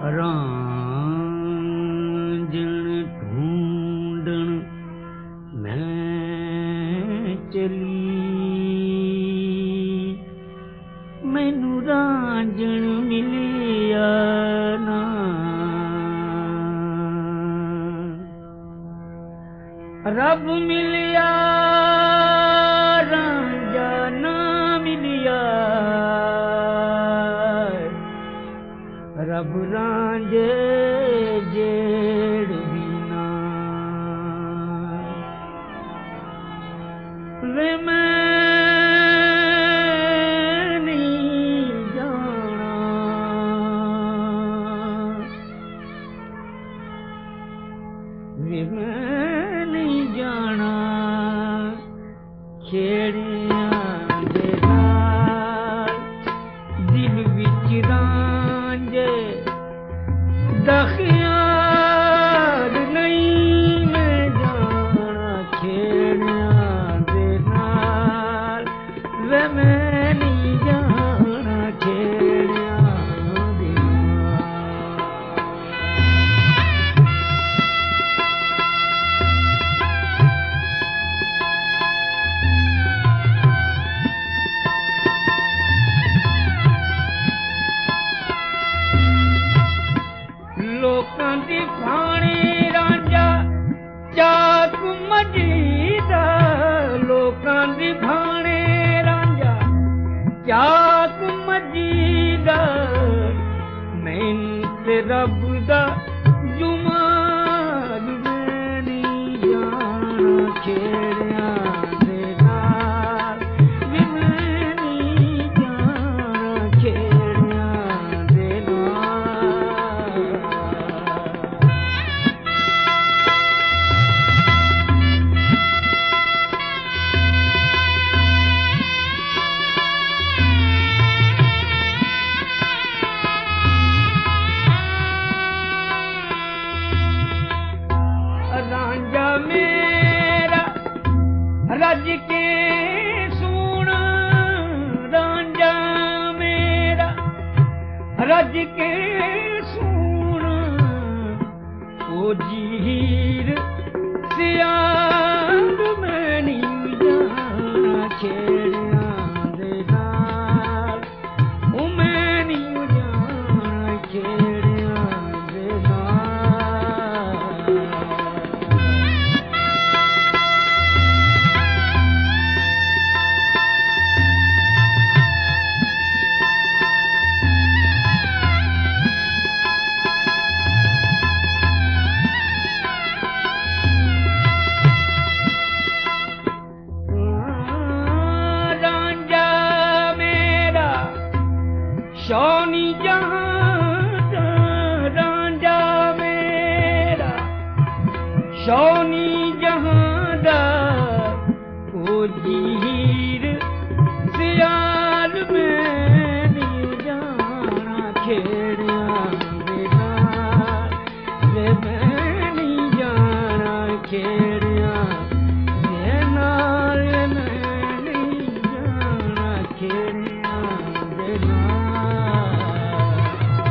रांझण ढूंढण मैं चली, मैनू रांझण मिलिया ना, रब मिलिया रांझा ना मिलिया, रब रांझे जेड़ बिना, वे मैं नहीं जाना, वे मैं नहीं जाना, छेड़ियां दे नाल दिल विच रांझे दा ख्याल नहीं मैं जाना, छेड़ियां दे नाल वे मैं नहीं जाना, छेड़ियां दे लोकां दी भाणी रांझा चाक मजीदा, लोकां दी भाणे रांझा चाक मजीदा, मैनू ते रब दा जुमाल मैं नहीं जाना, छेड़ियां दे नाल वे मैं नहीं जाना, छेड़ियां दे नाल। रांझा मेरा रज के सुन, रांझा मेरा रज के सुन, ओ जीर सियाग मैं नहीं जाना, छेड़ियां दे नाल ओ मैं नहीं जाना, छेड़ियां दे नाल। रांझा मेरा शौनी जहां दा, रांझा मेरा शौनी जहां दा, ओ जीर सियाल मैं नहीं जाना, छेड़ियां दे नाल वे मैं नहीं जाना, छेड़ियां दे नाल वे मैं नहीं जाना, छेड़ियां दे नाल।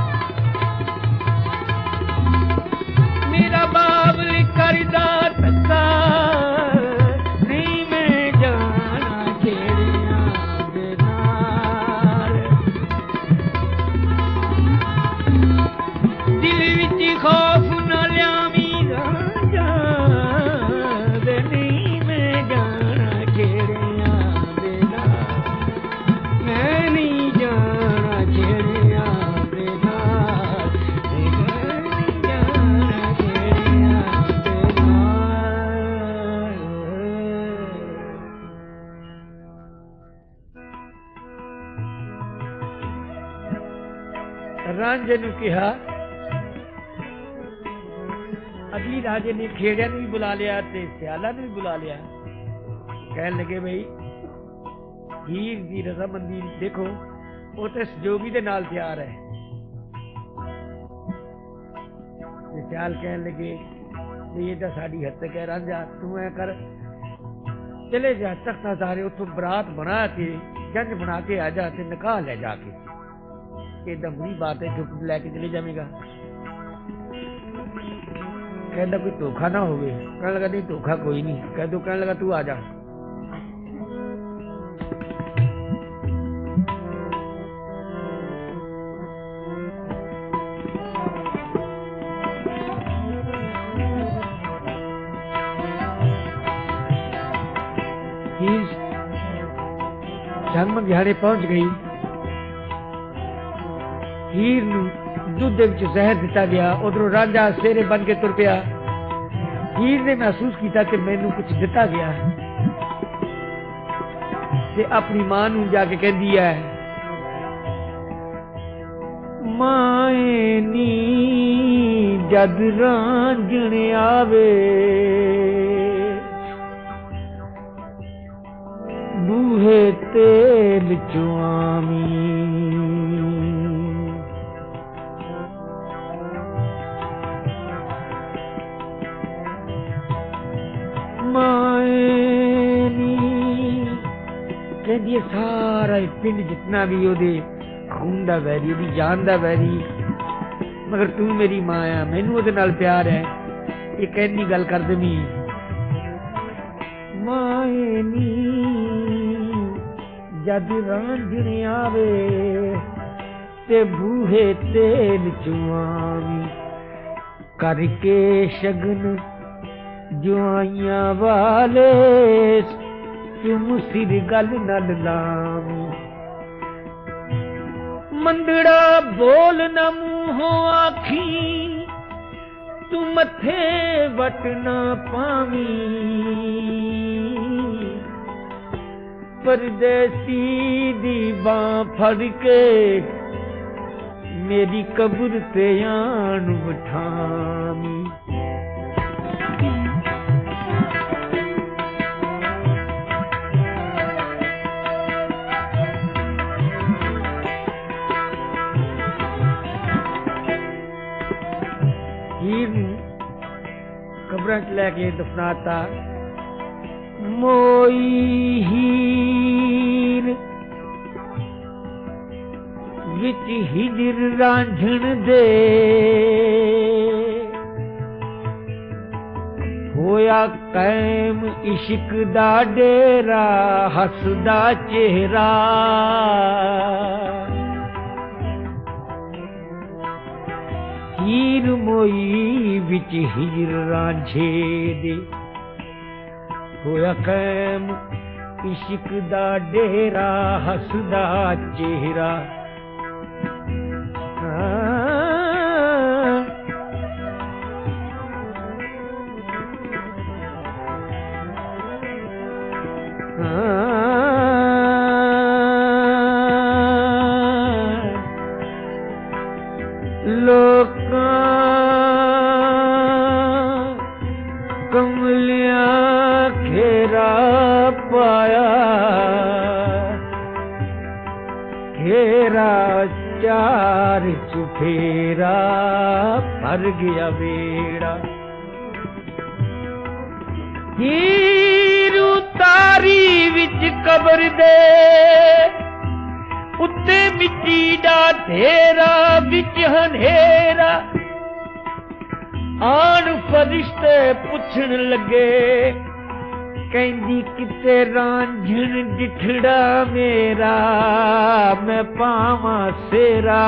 मेरा बाबल करदा धक्का नहीं मैं जाना, छेड़ियां दे नाल। दिल विच खौफ न ल्यावी रांझा वे नहीं मैं जाना, छेड़ियां दे नाल मैं नहीं जाना, छेड़ियां दे नाल वे मैं नहीं जाना, छेड़ियां दे नाल। रांझे नू कहा, अगली राजे ने खेड़िया भी बुला लिया ते सियाला भी बुला लिया, कहने लगे भाई हीर दी रजामंदी देखो, वो तो जोगी दे नाल तैयार है। सियाल कहने लगे ये तो साड़ी हद तक है, रांझा तू ऐ कर चले जा तख्त हजारे उतो बरात बना के जंज बना के आ जा, निकाह ले जाके ये दमनी बात है, चुप लैके चले जाएगा। कहता कोई धोखा ना होवे। कहने लगा नहीं धोखा कोई नहीं। कह दो। कहने लगा तू आ जा। जन्म दिहाड़े पहुंच गई। हीर नूं दुध जहर दिता गया। उधरों रांझा सेरे बन के तुर पिया। हीर ने महसूस किया कि मैनू कुछ दिता गया ते अपनी मां नूं जाके कहंदी है माए नी जद रांझण आवे बूहे तेल चुआमी। कहती सारा पिंड जितना भी ओदे खून दा वैरी ओदी जान दा वैरी मगर तू मेरी मां आ मैनू ओदे नाल प्यार है। ये कहनी गल कर देनी माए नी जद रांझण आवे ते बूहे तेल चुआवी करके शगन जुआइयां वाले तुम सिर गल नल लामी। मंदड़ा बोल न मुंहों आखी तू मथे वट न पावी। परदेसी दी बां फड़ के मेरी कब्र पे आन बिठामी। कब्र च लैके दफनाता। मोई हीर विच हिजर रांझण दे होया कैम इश्क दा डेरा हसदा चेहरा। हीर मोई विच हिजर रांझे दे होया कैम इश्क दा डेरा हसदा चेहरा। कमलिया घेरा पाया घेरा चार चुफेरा भर गया बेड़ा। हीर उतारी विच कबर दे उत्ते मिट्टी दा ढेरा विच हनेरा। आन फरिश्ते पुछण लगे कहंदी किते रांझण डिठड़ा मेरा मैं पावां सेरा।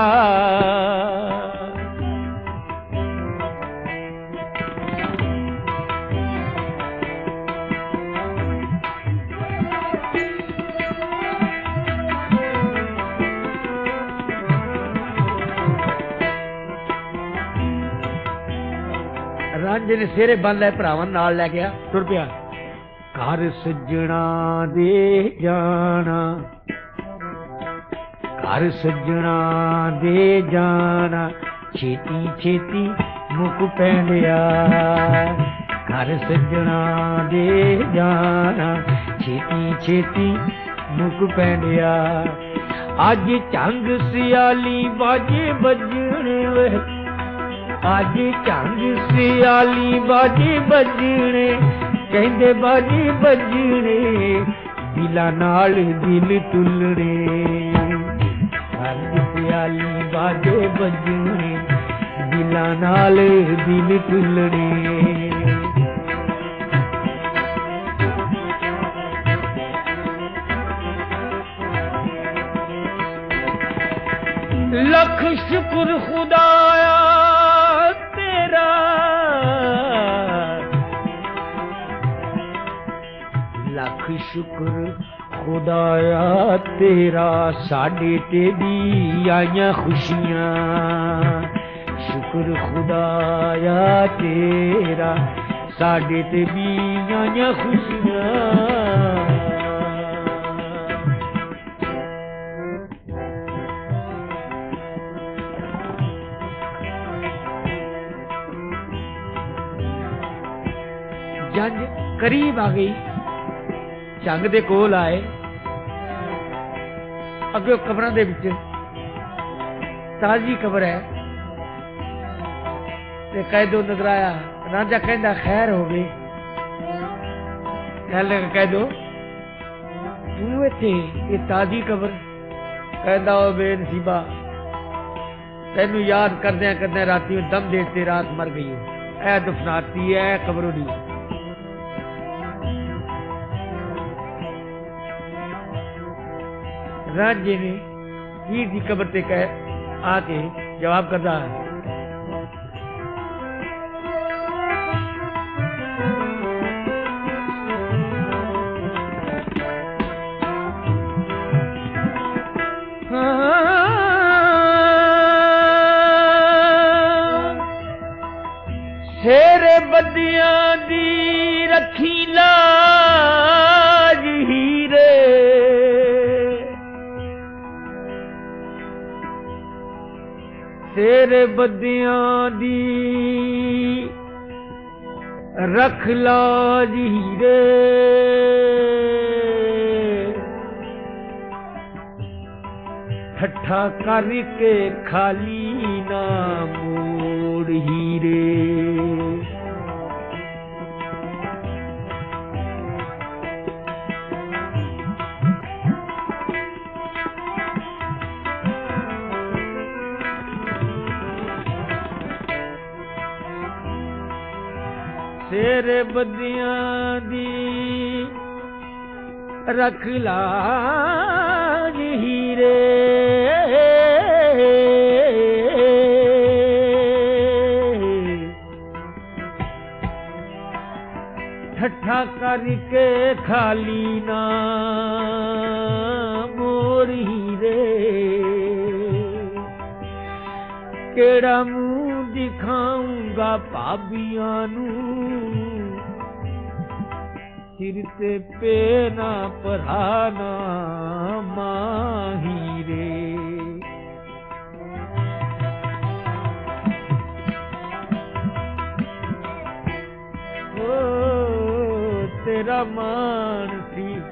रांझे ने सेरे बन लै भरावां नाल लै गया तुर पिया। घर सज्जणा दे जाना घर सज्जणा दे जाना छेती छेती मुक पैंदिया। घर सज्जणा दे जाना छेती छेती मुक पैंदिया। अज झंग सियाली बाजे बजने वे अज झंग सियाली बाजे बजने कहंदे बाजे बजने दिला नाल दिल तुलने। झंग सियाली बाजे बजने दिल महला नाल दिन टुलने लख शुक्र खुदाया तेरा लख शुक्र खुदाया तेरा साडे ते भी आईयां खुशियां शुक्र खुदाया तेरा साडे ते भी आईयां खुशियां जंग करीब आ गई जंग दे कोल आए अगे कबरां दे विच ताजी कबर है ते कैदो नजर आया राजा कहंदा खैर हो गई कह लगा कैदो तू इत्थे ये ताजी कबर कहंदा ओ बेनसीबा तेनू याद करदे राती दम देते रात मर गई ऐ दफनाती है कबरों दी राजे ने हीर की कबर ते कह आके जवाब करता शेरे बदियां दी रखी लाज हीरे तेरे बदियां दी रख लाज हीरे ठट्ठा करके खाली ना मोड़ हीरे तेरे बदियां दी रख लाज हीरे ठट्ठा करके खाली ना मोर हीरे केड़ा मुंह दिखाऊंगा भाबियां नू सिर ते पेना पढ़ाना माहीरे ओ तेरा मान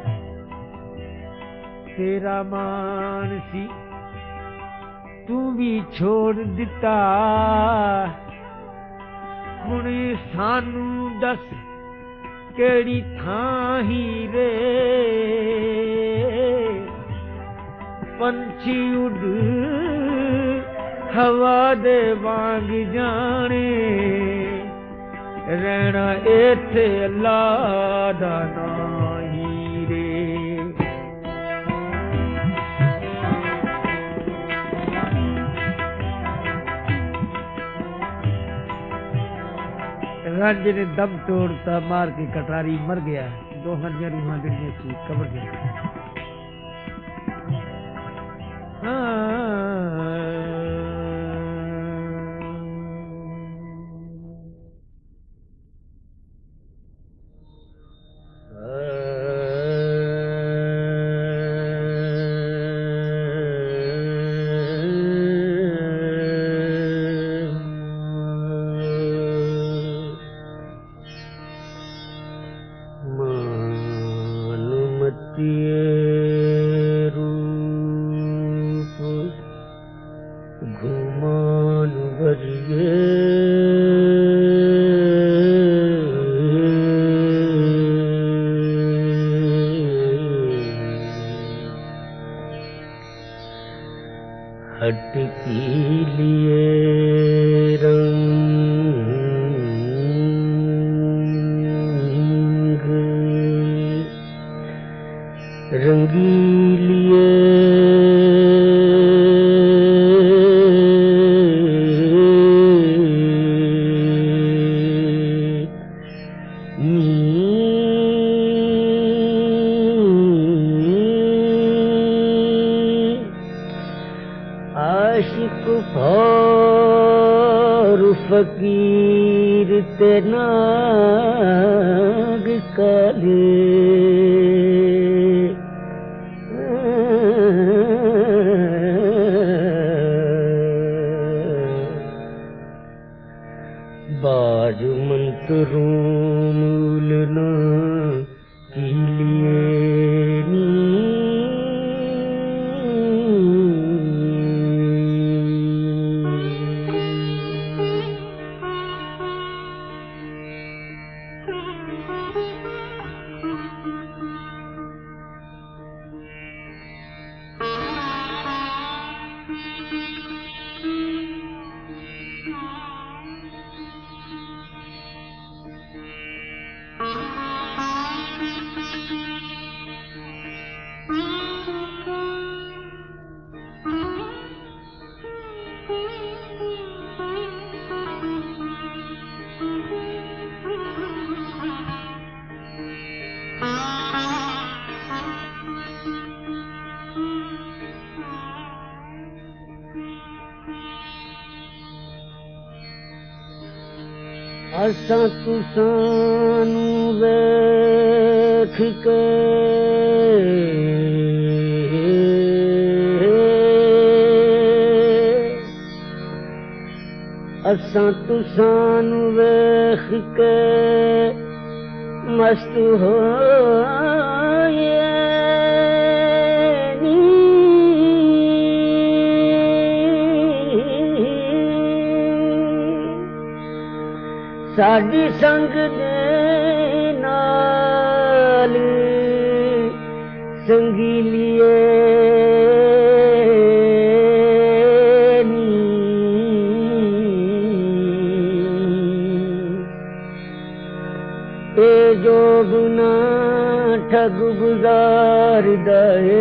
सी तू भी छोड़ दिता हुण सानू दस केड़ी थां हीरे पंछी उड़ हवा दे वांग जाने रहना इत्थे अल्लाह दा नां हीरे राजे ने दम तोड़ता मार के कटारी मर गया दो हंडिया रूहां गिरने की कब्र के अटकी लिए रंग रंगीलिए आशिक फौर फकीर ते नाग काले बाज मंत्रों मूल न की लिए असां तुसां नूं वेख के असां तुसां नूं वेख के मस्त होए साडी संग दे नाल संगीलिए ए जो गुना ठग गुजार दए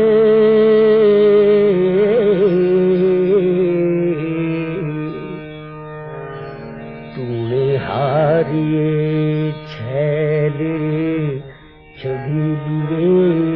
हारिए छैल छबीलिए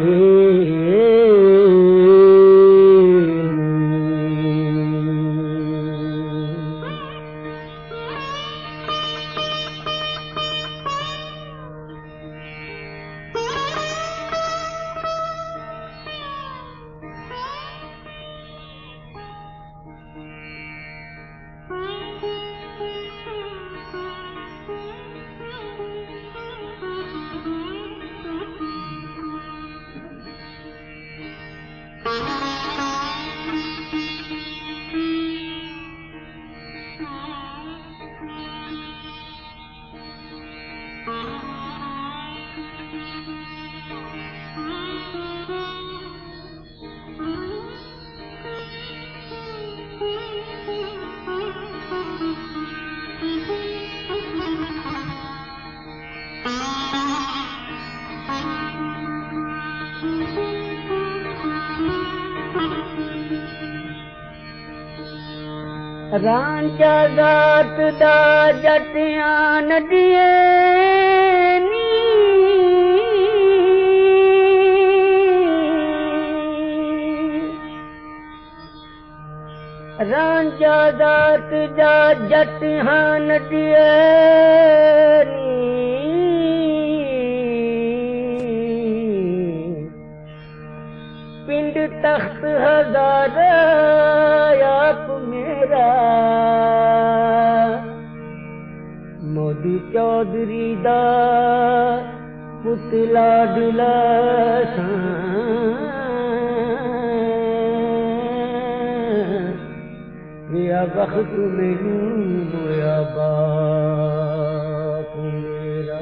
रांचा जात दा जटियां नदिए नी रांचा जात दा जटियां नदिए नी पिंड तख्त हजार आप मेरा मोदी चौधरी दा पुतला दिला या वक्त मैनू मोया बाप मेरा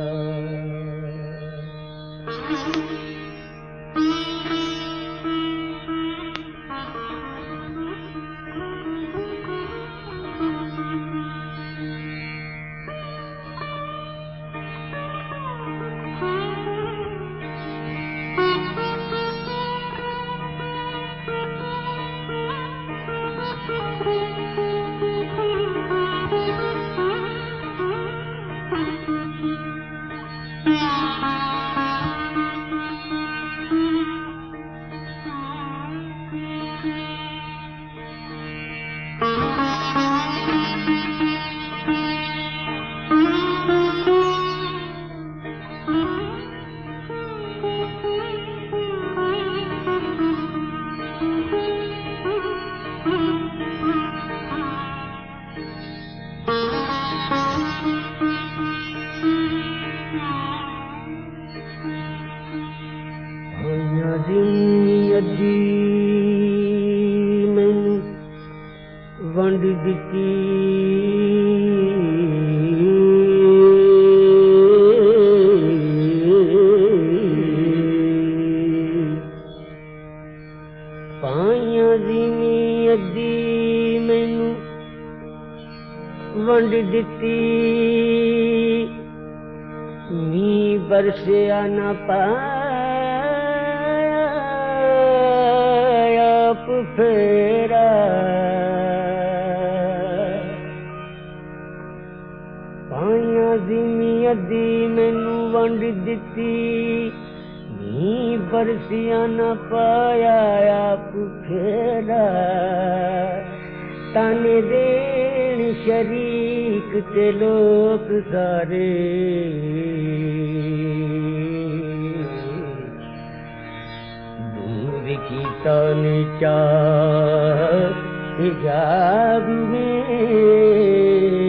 ਵੰਡ ਦਿੱਤੀ ਪਾਈਆਂ ਜ਼ਿਮੀ ਅੱਧੀ ਮੈਨੂੰ ਵੰਡ ਦਿੱਤੀ ਮੀਂਹ ਬਰਸਿਆ ਨਾ ਆਪ ਫੇਰਾ ਪਾਈਆਂ ਜ਼ਿਮੀ ਅੱਧੀ ਮੈਨੂੰ ਵੰਡ ਦਿੱਤੀ ਨੀ ਬਰਸਿਆ ਨਾ ਪਾਇਆ ਆਪ ਫੇਰਾ ਤਾਨੇ ਦੇਣ ਸ਼ਰੀਕ ਤੇ ਲੋਕ ਸਾਰੇ ਦੂਰ ਕੀਤਾ ਨੇ ਚਾਹ ਹਿਜਾਬ ਮੇਰਾ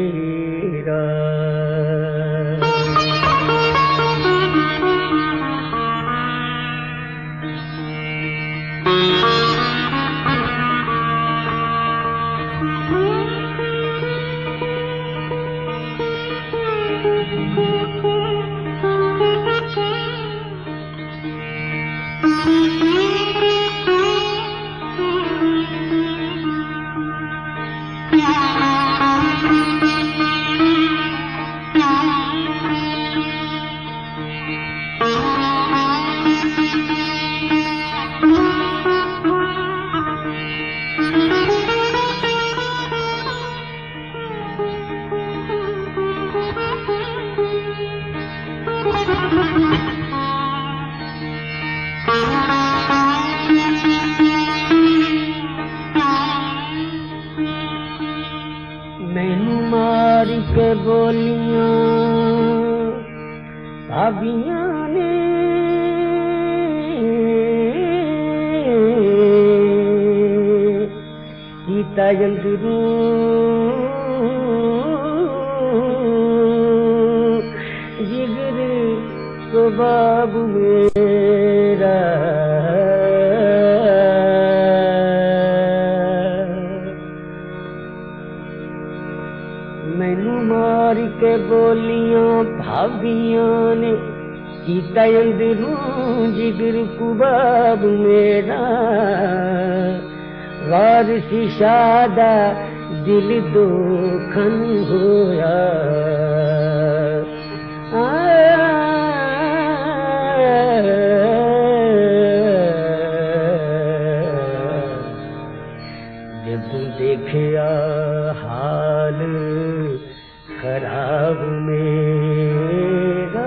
मैनू मार के बोलियां भाभियां ने कीता अंदरूं जिगर सबाब मेरा मैनू मार के बोलियां भाभियां ने कीता अंदरूं जिगर कुबाब मेरा वारसी शादा दिल दोखन होया जब देखिया हाल खराब मेरा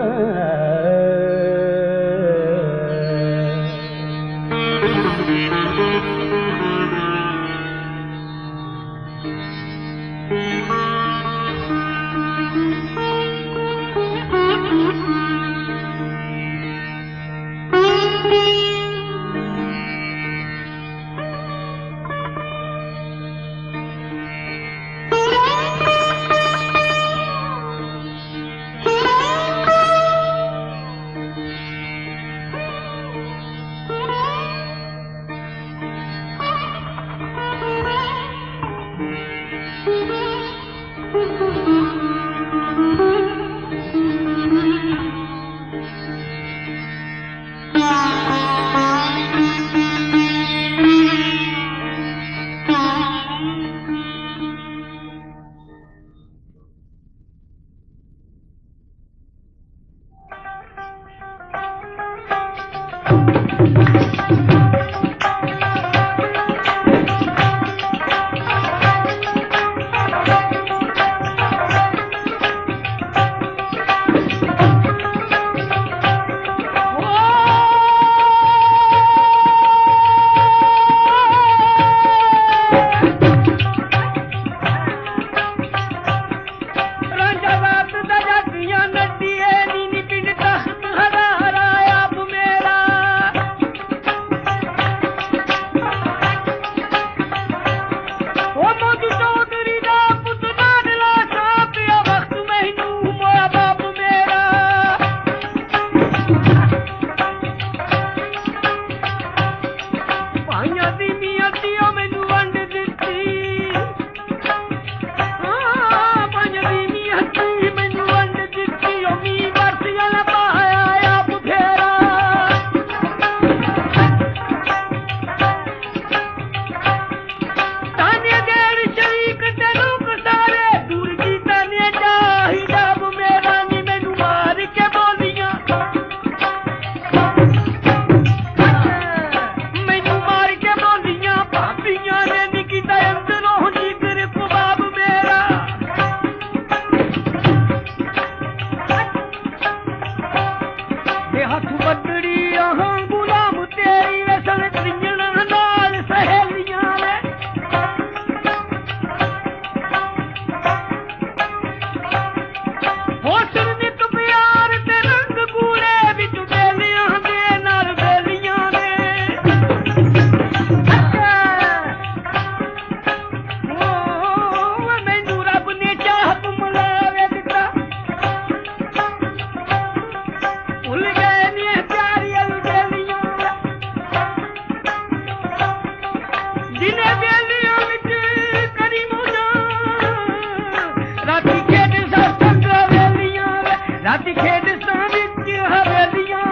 राती खेड विच हवेलियां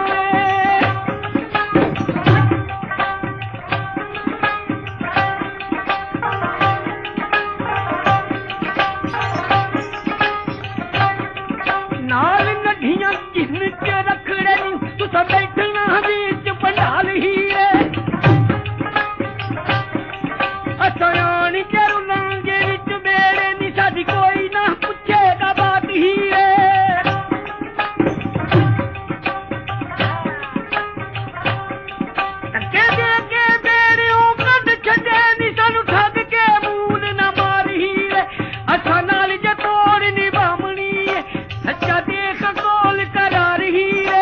नाल नढ़ियां जिन च रखड़े तुसा बैठना बीच पंडाल हीरे असायानी चरु लांगे विच बेड़े नी साडी कोई ना पुछेगा बात हीरे टके दे के बेड़ियों कद छड़े नी सानू ठग के मूल ना मार हीरे असा नाल जतोड़ नी बामणी सच्चा देख कोल करार हीरे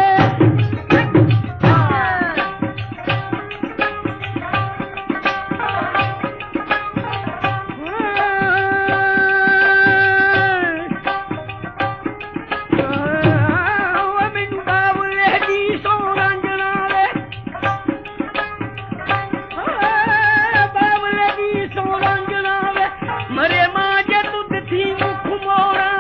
मैनू बाबले दी सोरांजना वे बाबले दी सोरांजना वे मरे मां जे तुद थी मुख मोरा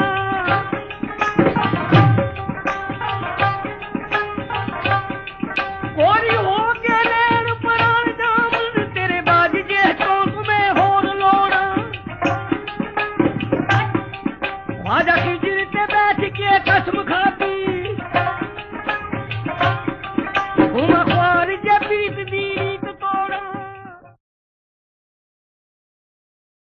कोरी हो के लेन परान जामन तेरे बाज जे तो तुम्हें होर लोड़ा ख्वाजा खिजर ते बैठ के कसम खा